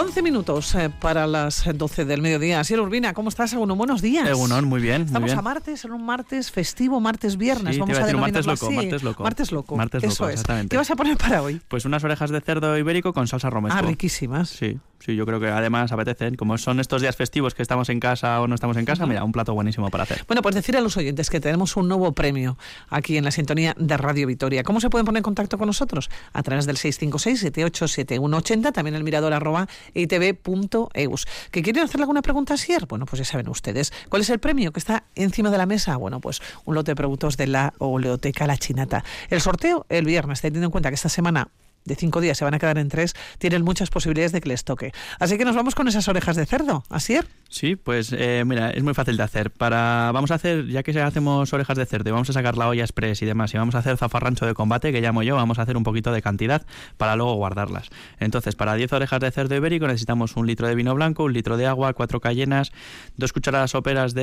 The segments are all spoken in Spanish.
11 minutos para las 12 del mediodía. Asier Urbina, ¿cómo estás? Egunon, buenos días. Egunon, muy bien. Estamos muy bien. a martes, en un martes festivo, martes-viernes. Sí, Vamos te iba a decir un martes denominarlo loco, así. martes loco. Martes loco. Martes Eso loco, es. exactamente. ¿Qué vas a poner para hoy? Pues unas orejas de cerdo ibérico con salsa romesco. Ah, riquísimas. Sí, yo creo que además apetecen. Como son estos días festivos que estamos en casa o no estamos en casa, mira, un plato buenísimo para hacer. Bueno, pues decir a los oyentes que tenemos un nuevo premio aquí en la sintonía de Radio Vitoria. ¿Cómo se pueden poner en contacto con nosotros? A través del 656-787180, también el mirador @itv.eus. ¿Que quieren hacerle alguna pregunta a Asier? Bueno, pues ya saben ustedes. ¿Cuál es el premio que está encima de la mesa? Bueno, pues un lote de productos de la Oleoteca La Chinata. El sorteo el viernes, teniendo en cuenta que esta semana de 5 días se van a quedar en 3, tienen muchas posibilidades de que les toque. Así que nos vamos con esas orejas de cerdo. ¿Asier? Sí, pues mira, es muy fácil de hacer. Vamos a hacer, ya que hacemos orejas de cerdo y vamos a sacar la olla express y demás, y vamos a hacer zafarrancho de combate, que llamo yo, vamos a hacer un poquito de cantidad para luego guardarlas. Entonces, para 10 orejas de cerdo ibérico necesitamos 1 litro de vino blanco, 1 litro de agua, 4 cayenas, 2 cucharadas soperas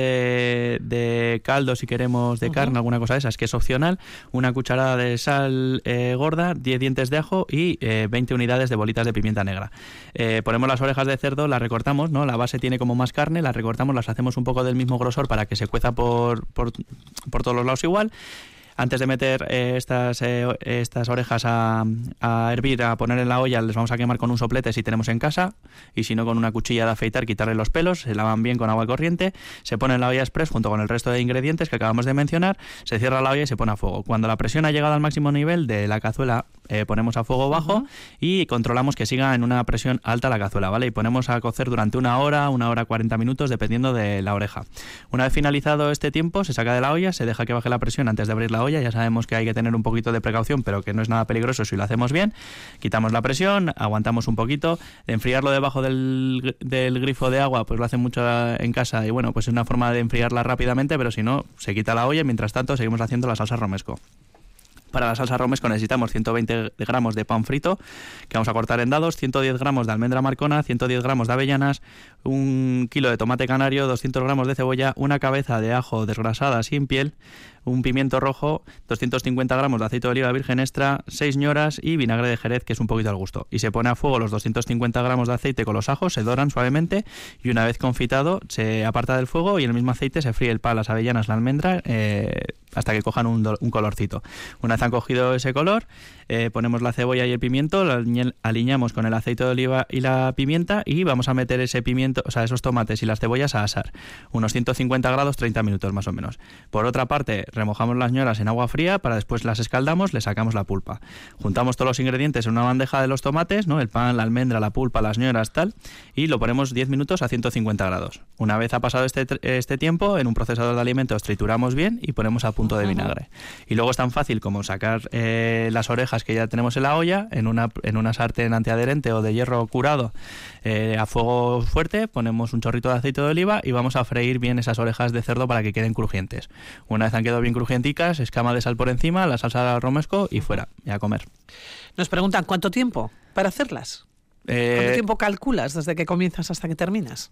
de caldo, si queremos, de carne, alguna cosa de esas, que es opcional, 1 cucharada de sal gorda, 10 dientes de ajo y 20 unidades de bolitas de pimienta negra. Ponemos las orejas de cerdo, las recortamos, ¿no? La base tiene como más carne, las recortamos, las hacemos un poco del mismo grosor para que se cueza por todos los lados igual. Antes de meter estas orejas a hervir, a poner en la olla, les vamos a quemar con un soplete si tenemos en casa, y si no, con una cuchilla de afeitar, quitarle los pelos, se lavan bien con agua corriente, se pone en la olla express junto con el resto de ingredientes que acabamos de mencionar, se cierra la olla y se pone a fuego. Cuando la presión ha llegado al máximo nivel de la cazuela, ponemos a fuego bajo y controlamos que siga en una presión alta la cazuela, ¿vale? Y ponemos a cocer durante 1 hora, 1 hora 40 minutos, dependiendo de la oreja. Una vez finalizado este tiempo, se saca de la olla, se deja que baje la presión antes de abrir la olla. Ya sabemos que hay que tener un poquito de precaución, pero que no es nada peligroso si lo hacemos bien. Quitamos la presión, aguantamos un poquito. Enfriarlo debajo del grifo de agua, pues lo hacen mucho en casa, y bueno, pues es una forma de enfriarla rápidamente, pero si no, se quita la olla y mientras tanto seguimos haciendo la salsa romesco. Para la salsa romesco necesitamos 120 gramos de pan frito, que vamos a cortar en dados, 110 gramos de almendra marcona, 110 gramos de avellanas, 1 kilo de tomate canario, 200 gramos de cebolla, 1 cabeza de ajo desgrasada sin piel, un pimiento rojo, 250 gramos de aceite de oliva virgen extra, 6 ñoras y vinagre de Jerez, que es un poquito al gusto. Y se pone a fuego los 250 gramos de aceite con los ajos, se doran suavemente y una vez confitado se aparta del fuego y en el mismo aceite se fríe el pan, las avellanas, la almendra, hasta que cojan un colorcito. Una vez han cogido ese color, ponemos la cebolla y el pimiento, lo aliñamos con el aceite de oliva y la pimienta y vamos a meter ese pimiento, o sea, esos tomates y las cebollas a asar. Unos 150 grados, 30 minutos más o menos. Por otra parte, remojamos las ñoras en agua fría, para después las escaldamos, le sacamos la pulpa. Juntamos todos los ingredientes en una bandeja de los tomates, ¿no? El pan, la almendra, la pulpa, las ñoras, tal, y lo ponemos 10 minutos a 150 grados. Una vez ha pasado este tiempo, en un procesador de alimentos trituramos bien y ponemos a punto de vinagre. Y luego es tan fácil como sacar las orejas que ya tenemos en la olla, en una sartén antiadherente o de hierro curado, a fuego fuerte, ponemos un chorrito de aceite de oliva y vamos a freír bien esas orejas de cerdo para que queden crujientes. Una vez han quedado bien crujienticas, escama de sal por encima, la salsa de romesco y fuera, y a comer. Nos preguntan, ¿cuánto tiempo para hacerlas? ¿Cuánto tiempo calculas desde que comienzas hasta que terminas?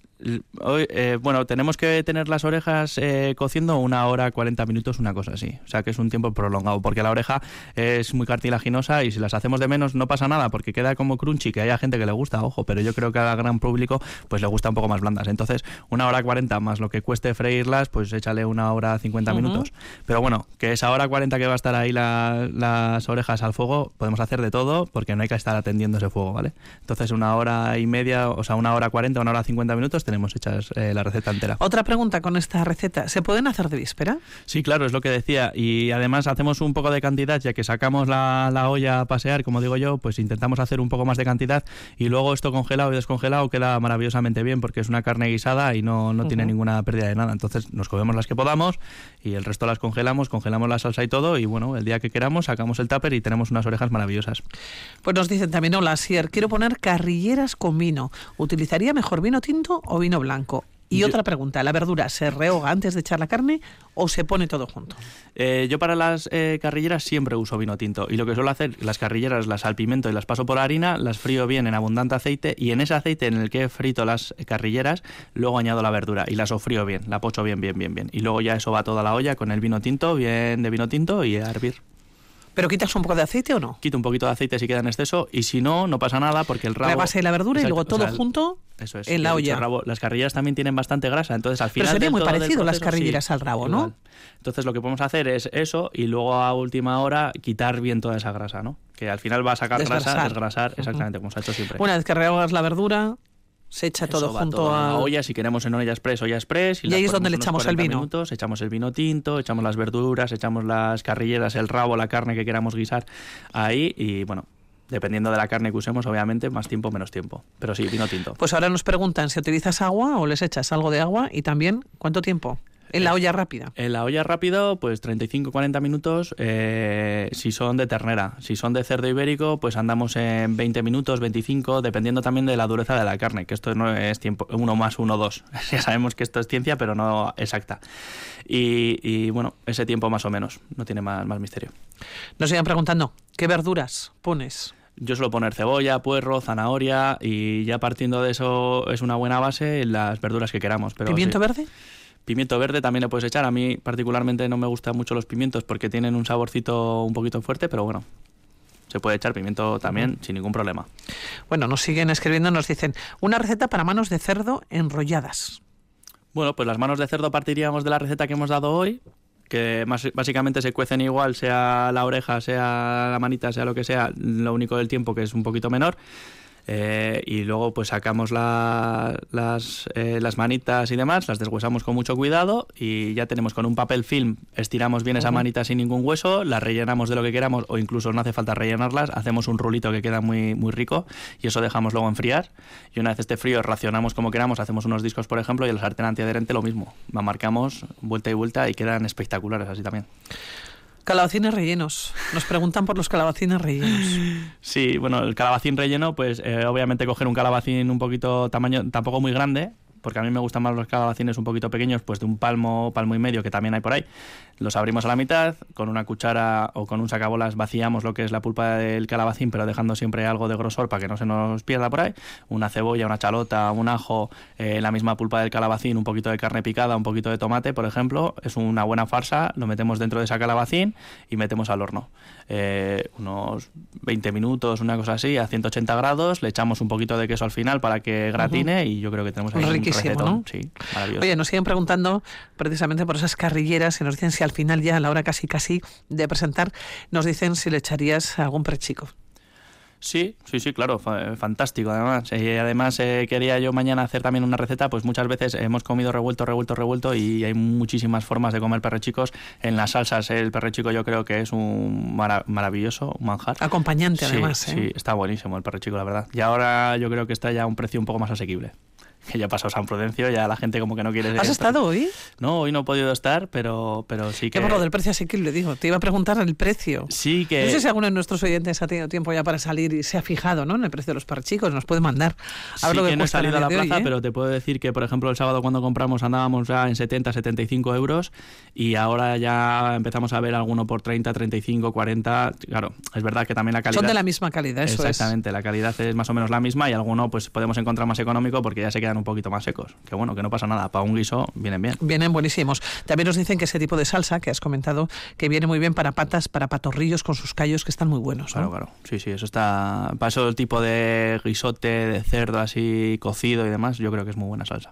Bueno, tenemos que tener las orejas cociendo 1 hora 40 minutos, una cosa así. O sea que es un tiempo prolongado, porque la oreja es muy cartilaginosa y si las hacemos de menos no pasa nada, porque queda como crunchy, que haya gente que le gusta, ojo, pero yo creo que al gran público pues le gusta un poco más blandas. Entonces 1 hora 40 más lo que cueste freírlas, pues échale 1 hora 50 minutos. Pero bueno, que esa hora 40 que va a estar ahí las orejas al fuego, podemos hacer de todo, porque no hay que estar atendiendo ese fuego, ¿vale? Entonces 1 hora y media, o sea 1 hora 40, 1 hora 50 minutos tenemos hechas la receta entera. Otra pregunta con esta receta, ¿se pueden hacer de víspera? Sí, claro, es lo que decía, y además hacemos un poco de cantidad, ya que sacamos la olla a pasear, como digo yo, pues intentamos hacer un poco más de cantidad y luego esto congelado y descongelado queda maravillosamente bien, porque es una carne guisada y no tiene ninguna pérdida de nada. Entonces nos comemos las que podamos y el resto las congelamos la salsa y todo, y bueno, el día que queramos sacamos el tupper y tenemos unas orejas maravillosas. Pues nos dicen también, hola Asier, quiero poner carrilleras con vino. ¿Utilizaría mejor vino tinto o vino blanco? Y otra pregunta, ¿la verdura se rehoga antes de echar la carne o se pone todo junto? Yo para las carrilleras siempre uso vino tinto, y lo que suelo hacer, las carrilleras las salpimento y las paso por harina, las frío bien en abundante aceite, y en ese aceite en el que he frito las carrilleras luego añado la verdura y la sofrío bien, la pocho bien, y luego ya eso va toda la olla con el vino tinto, bien de vino tinto, y a hervir. ¿Pero quitas un poco de aceite o no? Quito un poquito de aceite si queda en exceso y si no, no pasa nada porque el rabo... La base de la verdura, exacto, y luego todo junto eso es, en la olla. Las carrilleras también tienen bastante grasa, entonces al final... Pero sería muy parecido las proceso, carrilleras sí, al rabo, igual. ¿no? Entonces lo que podemos hacer es eso y luego a última hora quitar bien toda esa grasa, ¿no? Que al final va a sacar grasa, desgrasar, exactamente, como se ha hecho siempre. Una vez que rehogas la verdura, se echa todo junto a... la olla, si queremos en olla express. Y ahí es donde le echamos el vino. Minutos, echamos el vino tinto, echamos las verduras, echamos las carrilleras, el rabo, la carne que queramos guisar ahí y bueno... Dependiendo de la carne que usemos, obviamente, más tiempo, menos tiempo. Pero sí, vino tinto. Pues ahora nos preguntan si utilizas agua o les echas algo de agua y también cuánto tiempo. En la olla rápida. En la olla rápido, pues 35-40 minutos si son de ternera. Si son de cerdo ibérico, pues andamos en 20 minutos, 25, dependiendo también de la dureza de la carne, que esto no es tiempo 1 más 1, 2. Ya sabemos que esto es ciencia, pero no exacta. Y bueno, ese tiempo más o menos, no tiene más misterio. Nos siguen preguntando, ¿qué verduras pones? Yo suelo poner cebolla, puerro, zanahoria y ya partiendo de eso es una buena base las verduras que queramos. Pero ¿Pimiento verde? Pimiento verde también le puedes echar. A mí particularmente no me gustan mucho los pimientos porque tienen un saborcito un poquito fuerte, pero bueno, se puede echar pimiento también sin ningún problema. Bueno, nos siguen escribiendo, nos dicen, una receta para manos de cerdo enrolladas. Bueno, pues las manos de cerdo partiríamos de la receta que hemos dado hoy, que básicamente se cuecen igual, sea la oreja, sea la manita, sea lo que sea, lo único del tiempo que es un poquito menor. Y luego pues sacamos las manitas y demás, las deshuesamos con mucho cuidado y ya tenemos con un papel film, estiramos bien esa manita sin ningún hueso, la rellenamos de lo que queramos o incluso no hace falta rellenarlas, hacemos un rulito que queda muy, muy rico y eso dejamos luego enfriar y una vez esté frío racionamos como queramos, hacemos unos discos por ejemplo y el sartén antiadherente lo mismo, la marcamos vuelta y vuelta y quedan espectaculares así también. Calabacines rellenos. Nos preguntan por los calabacines rellenos. Sí, bueno, el calabacín relleno, pues obviamente coger un calabacín un poquito tamaño, tampoco muy grande, porque a mí me gustan más los calabacines un poquito pequeños, pues de un palmo y medio, que también hay por ahí. Los abrimos a la mitad, con una cuchara o con un sacabolas vaciamos lo que es la pulpa del calabacín, pero dejando siempre algo de grosor para que no se nos pierda por ahí. Una cebolla, una chalota, un ajo, la misma pulpa del calabacín, un poquito de carne picada, un poquito de tomate, por ejemplo. Es una buena farsa, lo metemos dentro de esa calabacín y metemos al horno. Unos 20 minutos, una cosa así, a 180 grados. Le echamos un poquito de queso al final para que gratine y yo creo que tenemos ahí un recetón. ¿No? Sí, maravilloso. Oye, nos siguen preguntando precisamente por esas carrilleras y nos dicen si al final ya a la hora casi de presentar nos dicen si le echarías algún prechico. Sí, claro, fantástico además. Además quería yo mañana hacer también una receta, pues muchas veces hemos comido revuelto y hay muchísimas formas de comer perrechicos. En las salsas el perrechico yo creo que es un maravilloso manjar. Acompañante además. Sí, está buenísimo el perrechico, la verdad. Y ahora yo creo que está ya a un precio un poco más asequible. Que ya ha pasado San Prudencio, ya la gente como que no quiere... ¿Has estado hoy? No, hoy no he podido estar, pero sí que... ¿Qué por lo del precio asequible, digo? Te iba a preguntar el precio. Sí que... No sé si alguno de nuestros oyentes ha tenido tiempo ya para salir y se ha fijado, ¿no?, en el precio de los perrechicos, nos puede mandar. A ver sí lo que no he salido a la plaza, hoy, pero te puedo decir que, por ejemplo, el sábado cuando compramos andábamos ya en 70, 75 euros y ahora ya empezamos a ver alguno por 30, 35, 40... Claro, es verdad que también la calidad... Son de la misma calidad, eso exactamente, la calidad es más o menos la misma y alguno pues podemos encontrar más económico porque ya se quedan un poquito más secos. Que bueno, que no pasa nada, para un guiso vienen bien. Vienen buenísimos. También nos dicen que ese tipo de salsa que has comentado, que viene muy bien para patas, para patorrillos con sus callos, que están muy buenos, ¿no? Claro, sí, eso está... Para eso el tipo de guisote, de cerdo así cocido y demás, yo creo que es muy buena salsa.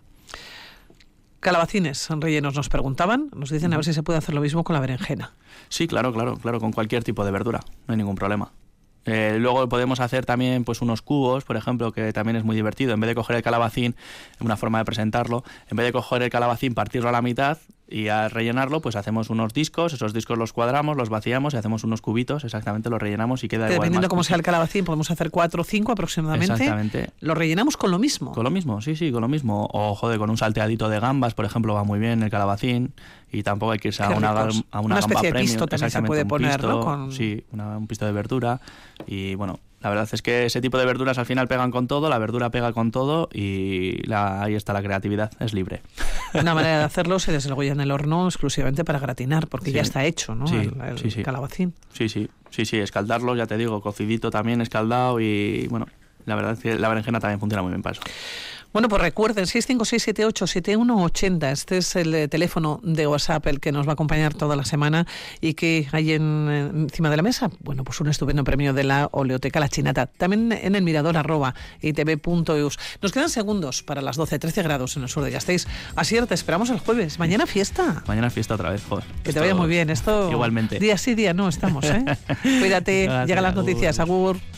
Calabacines rellenos nos preguntaban, nos dicen a ver si se puede hacer lo mismo con la berenjena. Sí, claro, con cualquier tipo de verdura, no hay ningún problema. Luego podemos hacer también pues unos cubos, por ejemplo, que también es muy divertido. En vez de coger el calabacín, una forma de presentarlo, en vez de coger el calabacín, partirlo a la mitad y al rellenarlo, pues hacemos unos discos, esos discos los cuadramos, los vaciamos y hacemos unos cubitos, exactamente, los rellenamos y queda igual. Dependiendo cómo sea el calabacín, podemos hacer 4 o 5 aproximadamente. Exactamente. ¿Lo rellenamos con lo mismo? Con lo mismo, sí, con lo mismo. O, con un salteadito de gambas, por ejemplo, va muy bien el calabacín y tampoco hay que irse a una especie gamba de premium. pisto también se puede poner, ¿no? Sí, un pisto de verdura y bueno... La verdad es que ese tipo de verduras al final pegan con todo, la verdura pega con todo y ahí está la creatividad, es libre. Una manera de hacerlo se desde luego ya en el horno exclusivamente para gratinar, porque ya está hecho, ¿no? Sí, el calabacín. Sí, escaldarlo, ya te digo, cocidito también, escaldado y bueno, la verdad es que la berenjena también funciona muy bien para eso. Bueno, pues recuerden, 656787180. Este es el teléfono de WhatsApp, el que nos va a acompañar toda la semana y que hay encima de la mesa, bueno, pues un estupendo premio de la Oleoteca La Chinata. También en el mirador @itv.eus. Nos quedan segundos para las 12, 13 grados en el sur de Gasteiz. Asier, te esperamos el jueves. Mañana fiesta. Mañana fiesta otra vez, joder. Que te vaya muy bien. Esto igualmente. Día sí, día no estamos, ¿eh? Cuídate. Gracias, Llegan las noticias. Agur.